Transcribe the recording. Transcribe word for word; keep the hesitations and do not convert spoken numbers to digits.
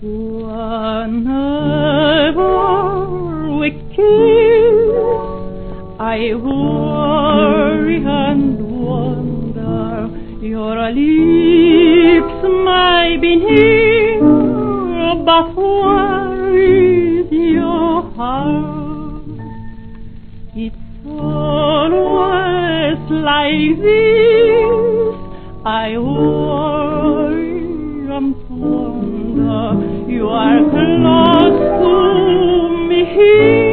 Whenever we kiss, I worry and wonder. Your lips may be near, but where is your heart? It's always like this. I worry and wonder. You are close to me here.